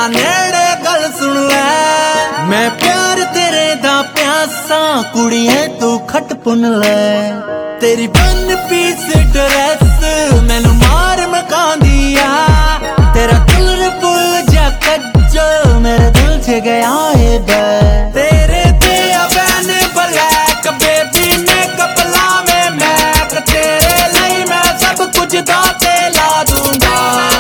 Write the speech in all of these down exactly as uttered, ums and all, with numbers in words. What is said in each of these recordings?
नेड़े गल सुन ले, मैं प्यार तेरे दा प्यासा कुड़िए तू खट पुन ले। तेरी वन पीस ड्रेस मैनू मार मकांदिया, तेरा कलर फुल जा कज्जो मेरे दिल च गया है बे। तेरे ते अवैन ब्लैक बेबी ने कपला में मैक, तेरे लिए मैं सब कुछ दाते ला दूंगा।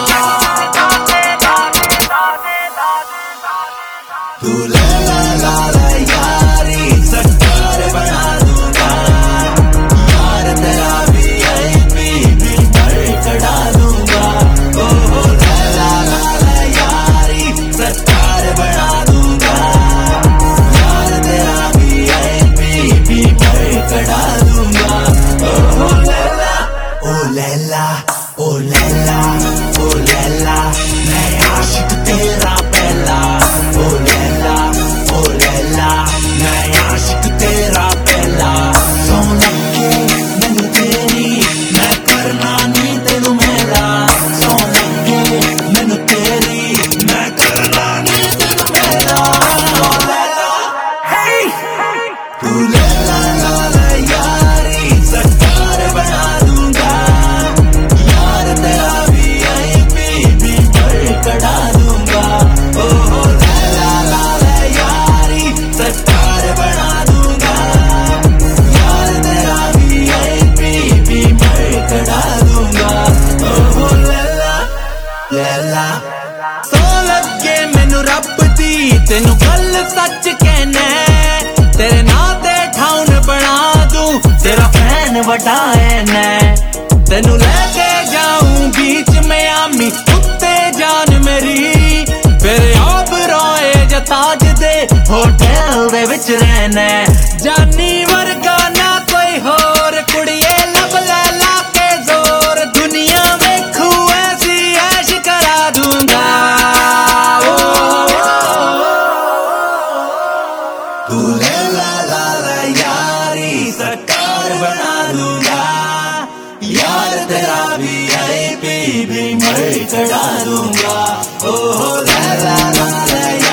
तू ला ला ला ला यारी सरकार बना दूंगा, यार तेरा वी आई पी भी मर चढ़ा दूंगा। ओ ला ला ला ला यारी सरकार बना दूंगा, यार तेरा वी आई पी भी मर चढ़ा दूंगा। ओ लैला ओ लैला ओ लैला ओ लैला मैं आशिक तेरा पहला। ओ लैला ओ लैला मैं आशिक तेरा पहला। सौ लगे मैनू तेरी मैं करना नी तेनू मेला, सौ लगे मैनू तेरी मैं करना नी तेनू मेला। ओ लैला हे तू लैला ला ला यारी सरकार बना दूंगा, यार तेरा वी आई पी भी मर कढ़ा दूंगा। ओ लैला ला ला यारी सरकार बना दूंगा, यार तेरा वी आई पी भी मर कढ़ा दूंगा। ओ लैला लैला सौ लगे मैनू रब दी तेनू गल सच कहना, तेरे नां ते ठाउन बना दूं तेरा फैन वटाए ने। तेनू लेके जाऊं बीच में आमी उत्ते जान मेरी, फिर आप रोए जताज दे होटल दे विच रहना। जानी वर्गा ना कोई होर कुड़िए लब लैला के जोर, दुनिया वेखू ऐसी ऐश करा दूंगा। ओ, तू लैला ला ला यारी सरकार बना दूंगा, यार तेरा वी आई पी भी मर चढ़ा दूंगा। ओ लैला ला ला